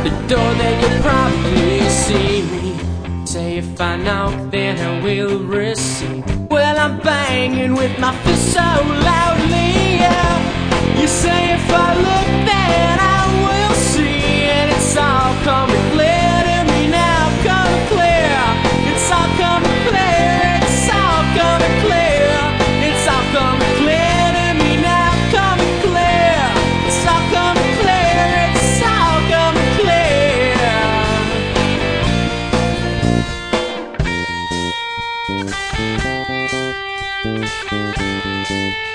the door, then you'll probably see me. Say if I knock, then I will receive. Well, I'm banging with my fist so loudly, yeah. You say if I look, then I will see. And it's all coming clear to me now, coming clear. It's all coming clear, it's all coming clear. It's all coming clear to me now, coming clear. It's all coming clear, it's all coming clear.